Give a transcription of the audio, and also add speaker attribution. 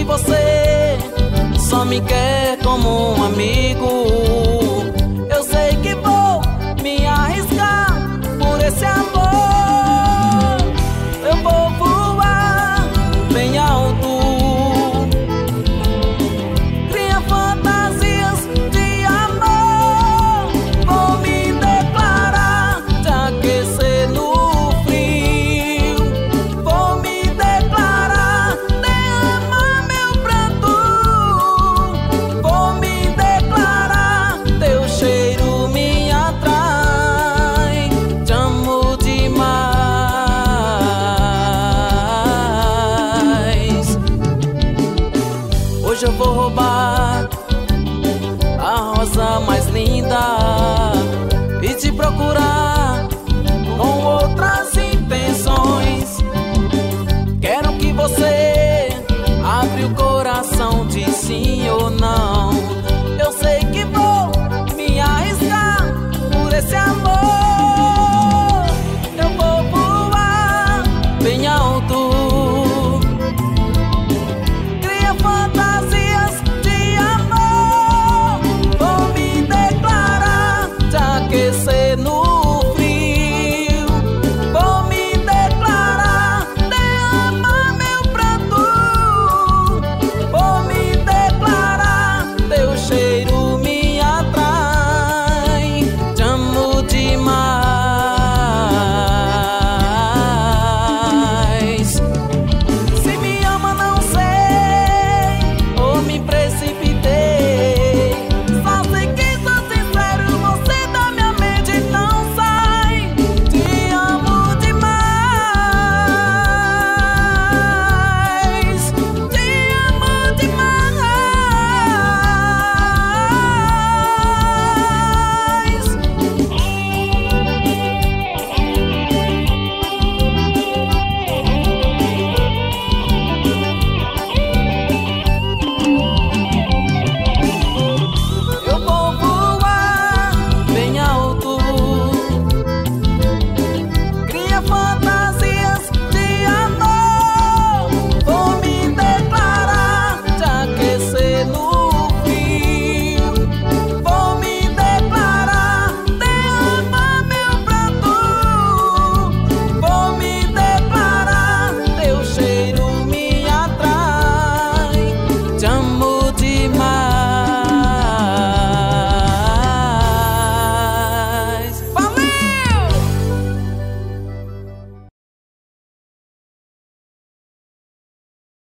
Speaker 1: você só me quer como um amigo. Eu sei que vou me arriscar por esse amor. Eu vou voar bem alto, cria fantasias de amor. Vou me declarar, te aquecer no frio. Vou me declarar, derramar meu pranto. Vou me declarar, teu cheiro me atrai. Te amo demais. Hoje eu vou roubar a rosa mais linda e te procurar